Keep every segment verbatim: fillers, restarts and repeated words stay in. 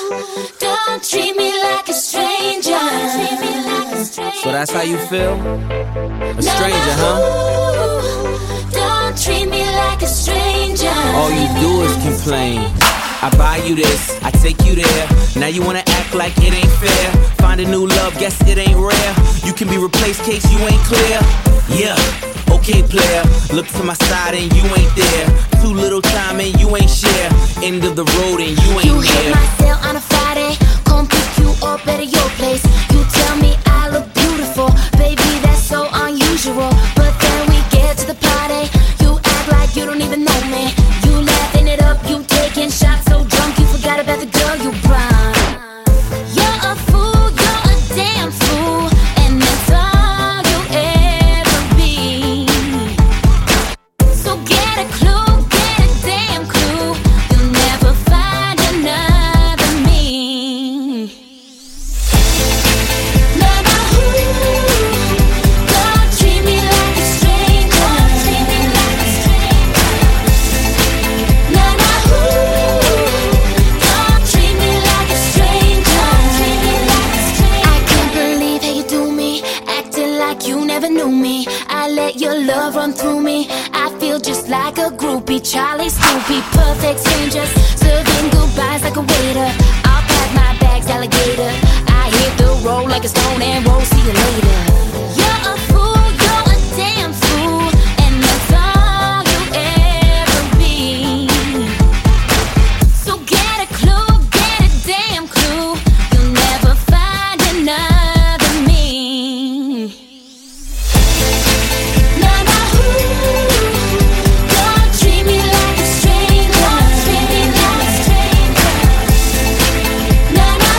Don't treat me like a stranger. So that's how you feel? A stranger, huh? Don't treat me like a stranger. All you do is complain. I buy you this, I take you there. Now you wanna act like it ain't fair. Find a new love, guess it ain't rare. You can be replaced, case you ain't clear. Yeah, okay player, look to my side and you ain't there. Too little time and you ain't share. End of the road and you ain't you there. You hit my cell on a Friday, come pick you up at your place. You tell me I look beautiful, baby that's so unusual. But then we get to the party, you act like you don't even know me. You laughing it up, you taking shots so drunk you forgot about the girl you brought. You're a fool, you're a damn fool, and that's all you ever be. So get a clue, get a damn clue, you'll never find another me. No, no, don't treat me like a stranger. Don't treat me like a stranger. No, no, don't treat me like a stranger. Don't treat me like a stranger. I can't believe how you do me, acting like you never knew me. I let your love run through me. I feel just like a groupie, Charlie, Snoopy, perfect strangers, serving goodbyes like a waiter. I'll pack my bags, alligator. I hit the road like a stone and roll. See you later. You're a fool, you're a damn fool, and that's all you ever be. So get a clue, get a damn clue, you'll never find another me. No, no, don't treat me like a stranger. Don't treat me like a stranger. No, no,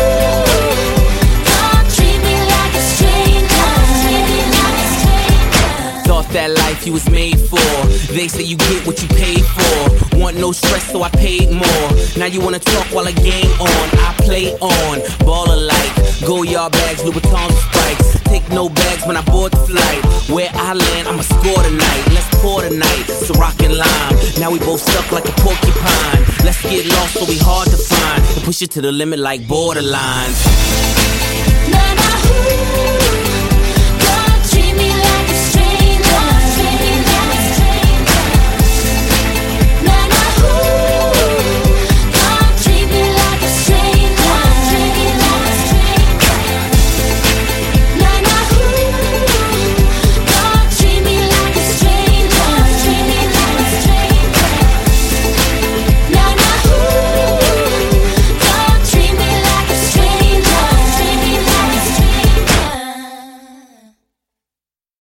don't treat me like a stranger. Don't treat me like a stranger. Thought that life you was made for. They say you get what you paid for. Want no stress, so I paid more. Now you wanna talk while the game on. I play on, ball alike. Go yard bags, Louboutins, spikes. Take no bags when I board the flight. Where I land, I'ma score tonight. Let's pour tonight, so rock and lime. Now we both stuck like a porcupine. Let's get lost so we hard to find, and push it to the limit like borderlines.